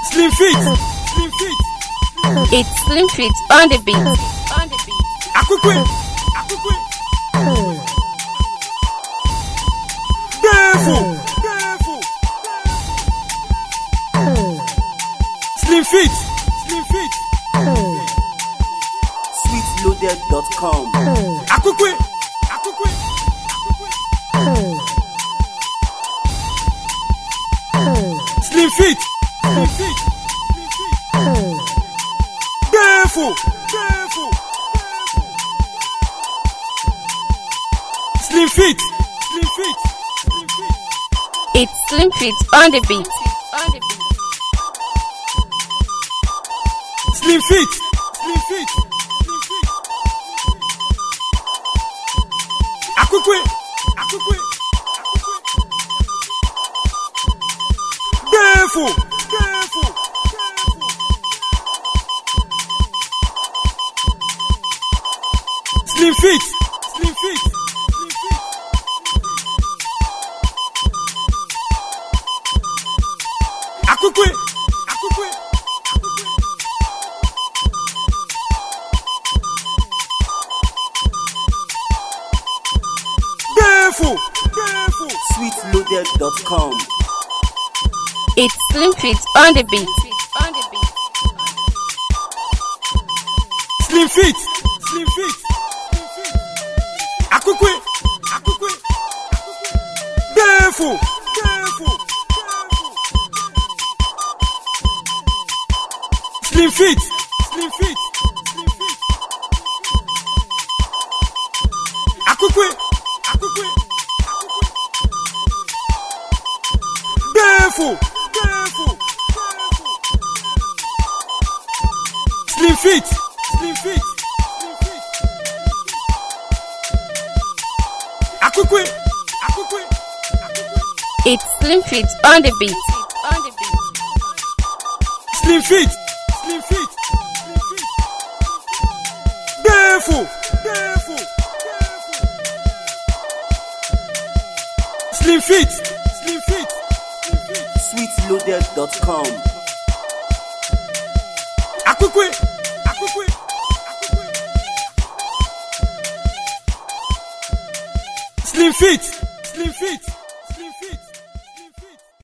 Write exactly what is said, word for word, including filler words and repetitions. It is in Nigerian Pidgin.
Slim Fit, Slim Fit. It's Slim Fit on the beat. On the beat. Akukwe, Akukwe. Careful, careful. Slim Fit, Slim Fit. sweet loaded dot com. Akukwe, Akukwe. Slim Fit, Slim Fit. Careful, careful. Slim Fit, Slim Fit. It's Slim Fit on the beat. On the beat. Slim Fit, Slim Fit. Akukwe, Akukwe. Careful, careful. Slim Fit, Slim Fit. Akukwe, Akukwe. Careful, careful. sweet loaded dot com. It's Slim Fit on the beat. On the beat. Slim Fit, Slim Fit. Akukwe, Akukwe. Careful, careful. Slim Fit, Slim Fit. Akukwe, Akukwe. Careful, careful. Slim Fit, Slim Fit. Akukwe, Akukwe. It's Slim Fit on the beat. On the beat. Slim Fit, Slim Fit. Careful, careful. Slim Fit, Slim Fit. sweet loaded dot com. Akukwe, Akukwe. Slim Fit, Slim Fit.